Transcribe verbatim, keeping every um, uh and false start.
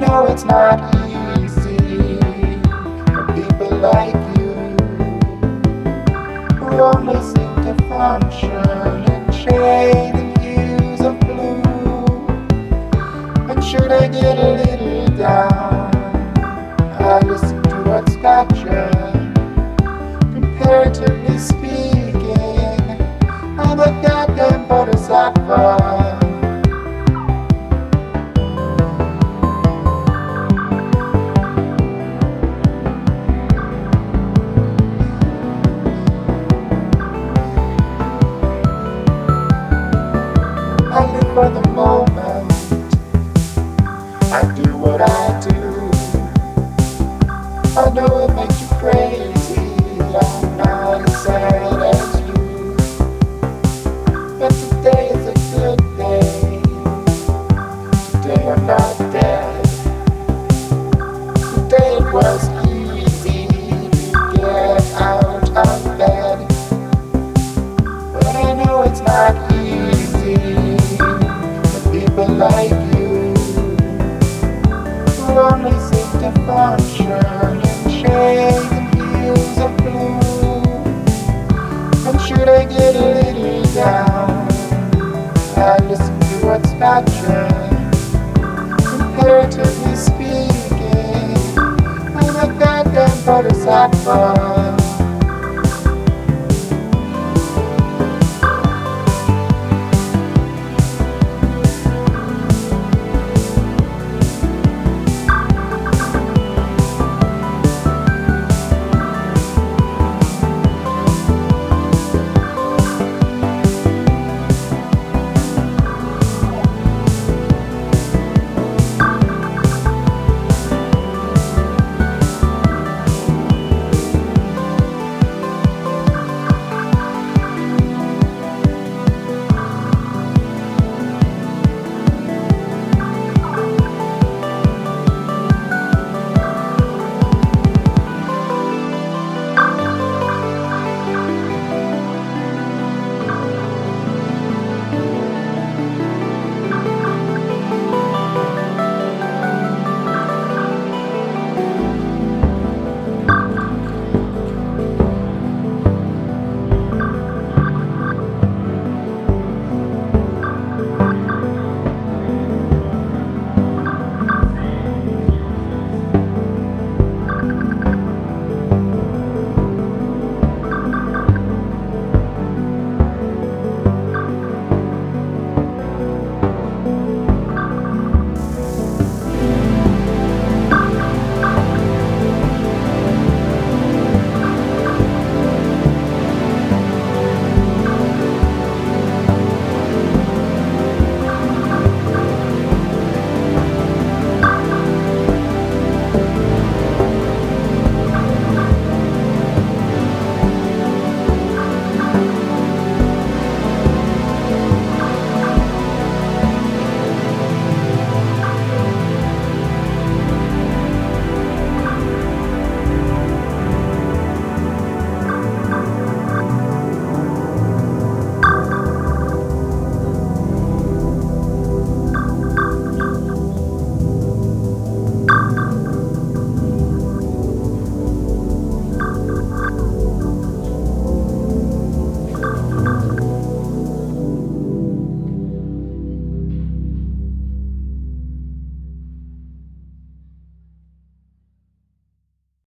know it's not easy for people like you who only seem to function in shade and hues of blue. But should I get a little down, I listen to what's gotcha. Comparatively speaking, I'm a goddamn bodhisattva. I live for the moment, I do what I do. I know it makes you crazy, I'm not as sad as you. But today is a good day, today I'm not dead. Today it was easy to get out of bed. But I know it's not easy for people like you who only seem to function in shades and hues of blue. And should I get a little down, I listen to what's natural. Comparatively speaking, I'm a goddamn bodhisattva.